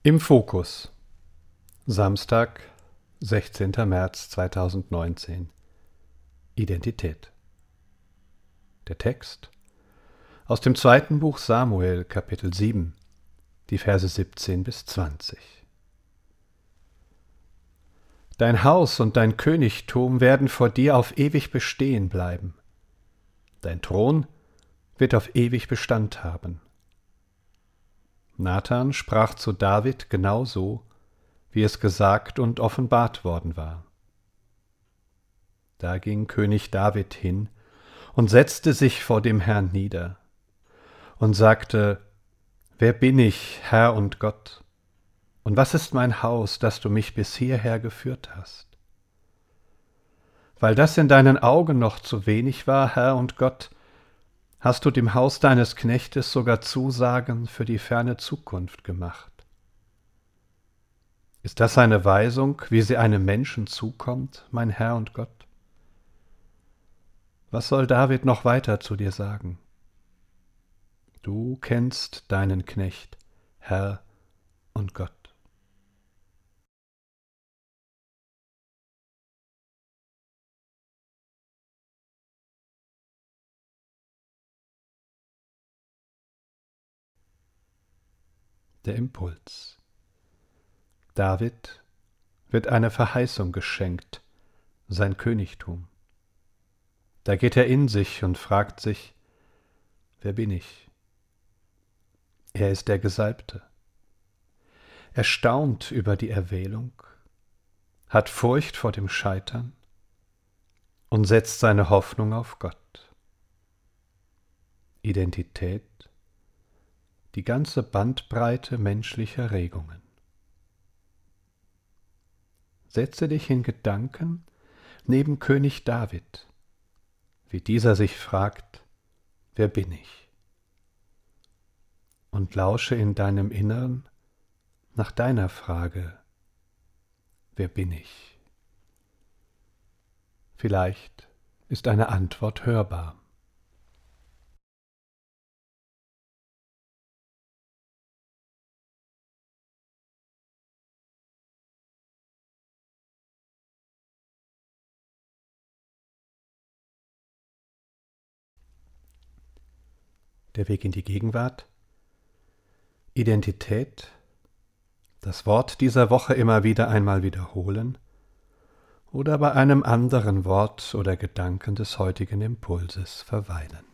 Im Fokus. Samstag, 16. März 2019. Identität. Der Text aus dem 2. Buch Samuel, Kapitel 7, die Verse 17 bis 20. Dein Haus und dein Königtum werden vor dir auf ewig bestehen bleiben. Dein Thron wird auf ewig Bestand haben. Nathan sprach zu David genau so, wie es gesagt und offenbart worden war. Da ging König David hin und setzte sich vor dem Herrn nieder und sagte: Wer bin ich, Herr und Gott? Und was ist mein Haus, dass du mich bis hierher geführt hast? Weil das in deinen Augen noch zu wenig war, Herr und Gott, hast du dem Haus deines Knechtes sogar Zusagen für die ferne Zukunft gemacht. Ist das eine Weisung, wie sie einem Menschen zukommt, mein Herr und Gott? Was soll David noch weiter zu dir sagen? Du kennst deinen Knecht, Herr und Gott. Der Impuls. David wird eine Verheißung geschenkt, sein Königtum. Da geht er in sich und fragt sich: Wer bin ich? Er ist der Gesalbte. Er staunt über die Erwählung, hat Furcht vor dem Scheitern und setzt seine Hoffnung auf Gott. Identität, die ganze Bandbreite menschlicher Regungen. Setze dich in Gedanken neben König David, wie dieser sich fragt: Wer bin ich? Und lausche in deinem Innern nach deiner Frage: Wer bin ich? Vielleicht ist eine Antwort hörbar. Der Weg in die Gegenwart. Identität. Das Wort dieser Woche immer wieder einmal wiederholen oder bei einem anderen Wort oder Gedanken des heutigen Impulses verweilen.